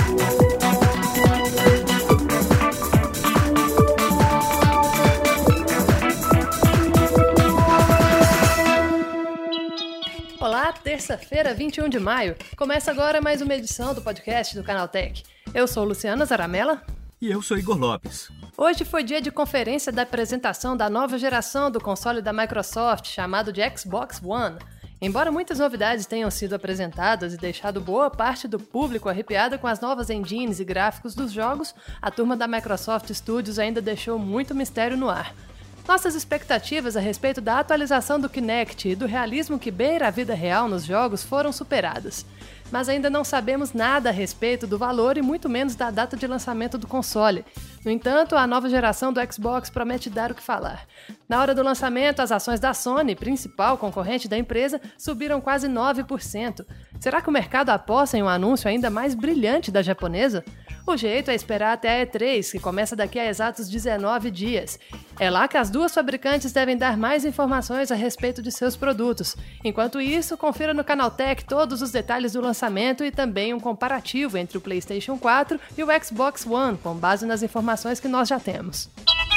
Olá, terça-feira, 21 de maio. Começa agora mais uma edição do podcast do Canaltech. Eu sou Luciana Zaramella. E eu sou Igor Lopes. Hoje foi dia de conferência da apresentação da nova geração do console da Microsoft, chamado de Xbox One. Embora muitas novidades tenham sido apresentadas e deixado boa parte do público arrepiada com as novas engines e gráficos dos jogos, a turma da Microsoft Studios ainda deixou muito mistério no ar. Nossas expectativas a respeito da atualização do Kinect e do realismo que beira a vida real nos jogos foram superadas. Mas ainda não sabemos nada a respeito do valor e muito menos da data de lançamento do console. No entanto, a nova geração do Xbox promete dar o que falar. Na hora do lançamento, as ações da Sony, principal concorrente da empresa, subiram quase 9%. Será que o mercado aposta em um anúncio ainda mais brilhante da japonesa? O jeito é esperar até a E3, que começa daqui a exatos 19 dias. É lá que as duas fabricantes devem dar mais informações a respeito de seus produtos. Enquanto isso, confira no Canaltech todos os detalhes do lançamento e também um comparativo entre o PlayStation 4 e o Xbox One, com base nas informações que nós já temos.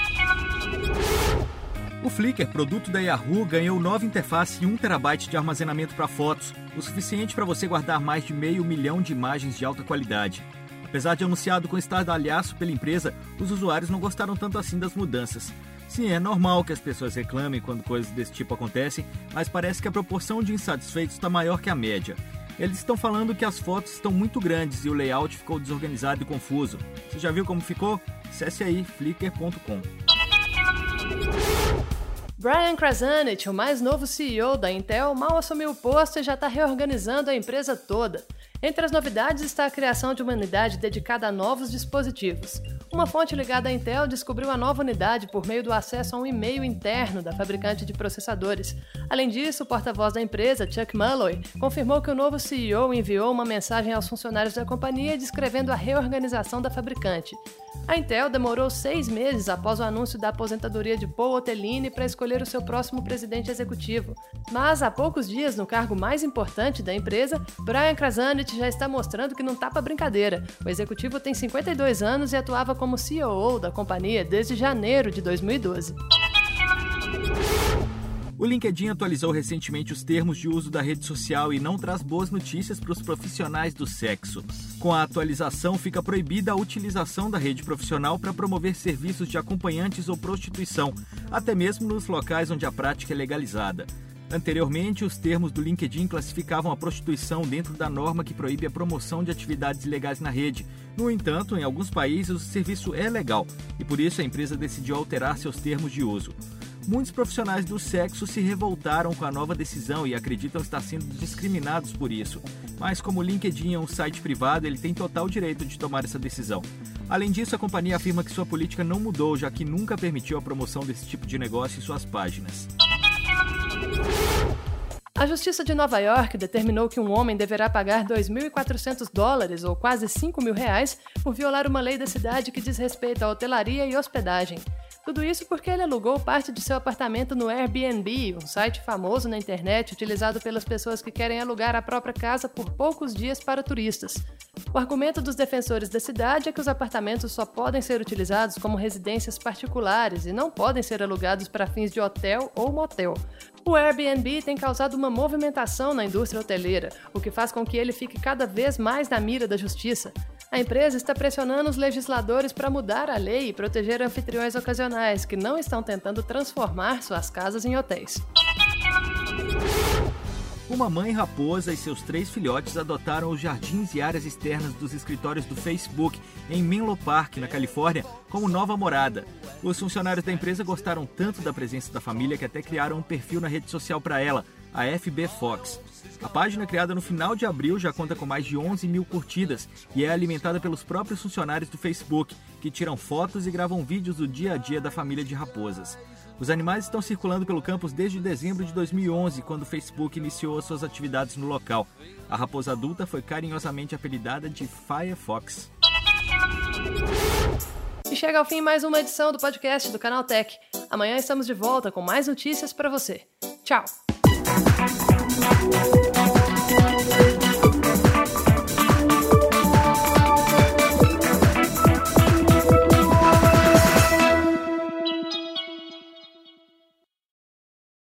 O Flickr, produto da Yahoo, ganhou nova interface e 1 TB de armazenamento para fotos, o suficiente para você guardar mais de 500 mil de imagens de alta qualidade. Apesar de anunciado com estardalhaço pela empresa, os usuários não gostaram tanto assim das mudanças. Sim, é normal que as pessoas reclamem quando coisas desse tipo acontecem, mas parece que a proporção de insatisfeitos está maior que a média. Eles estão falando que as fotos estão muito grandes e o layout ficou desorganizado e confuso. Você já viu como ficou? Acesse aí, flickr.com. Brian Krzanich, o mais novo CEO da Intel, mal assumiu o posto e já está reorganizando a empresa toda. Entre as novidades está a criação de uma unidade dedicada a novos dispositivos. Uma fonte ligada à Intel descobriu a nova unidade por meio do acesso a um e-mail interno da fabricante de processadores. Além disso, o porta-voz da empresa, Chuck Malloy, confirmou que o novo CEO enviou uma mensagem aos funcionários da companhia descrevendo a reorganização da fabricante. A Intel demorou 6 meses após o anúncio da aposentadoria de Paul Otellini para escolher o seu próximo presidente executivo. Mas há poucos dias, no cargo mais importante da empresa, Brian Krzanich já está mostrando que não tá pra brincadeira. O executivo tem 52 anos e atuava como COO da companhia desde janeiro de 2012. O LinkedIn atualizou recentemente os termos de uso da rede social e não traz boas notícias para os profissionais do sexo. Com a atualização, fica proibida a utilização da rede profissional para promover serviços de acompanhantes ou prostituição, até mesmo nos locais onde a prática é legalizada. Anteriormente, os termos do LinkedIn classificavam a prostituição dentro da norma que proíbe a promoção de atividades ilegais na rede. No entanto, em alguns países o serviço é legal e por isso a empresa decidiu alterar seus termos de uso. Muitos profissionais do sexo se revoltaram com a nova decisão e acreditam estar sendo discriminados por isso. Mas como o LinkedIn é um site privado, ele tem total direito de tomar essa decisão. Além disso, a companhia afirma que sua política não mudou, já que nunca permitiu a promoção desse tipo de negócio em suas páginas. A Justiça de Nova York determinou que um homem deverá pagar $2.400, ou quase R$5.000, por violar uma lei da cidade que diz respeito à hotelaria e hospedagem. Tudo isso porque ele alugou parte de seu apartamento no Airbnb, um site famoso na internet utilizado pelas pessoas que querem alugar a própria casa por poucos dias para turistas. O argumento dos defensores da cidade é que os apartamentos só podem ser utilizados como residências particulares e não podem ser alugados para fins de hotel ou motel. O Airbnb tem causado uma movimentação na indústria hoteleira, o que faz com que ele fique cada vez mais na mira da justiça. A empresa está pressionando os legisladores para mudar a lei e proteger anfitriões ocasionais que não estão tentando transformar suas casas em hotéis. Uma mãe raposa e seus 3 filhotes adotaram os jardins e áreas externas dos escritórios do Facebook em Menlo Park, na Califórnia, como nova morada. Os funcionários da empresa gostaram tanto da presença da família que até criaram um perfil na rede social para ela, a FB Fox. A página, criada no final de abril, já conta com mais de 11 mil curtidas e é alimentada pelos próprios funcionários do Facebook, que tiram fotos e gravam vídeos do dia a dia da família de raposas. Os animais estão circulando pelo campus desde dezembro de 2011, quando o Facebook iniciou as suas atividades no local. A raposa adulta foi carinhosamente apelidada de Firefox. E chega ao fim mais uma edição do podcast do Canaltech. Amanhã estamos de volta com mais notícias para você. Tchau!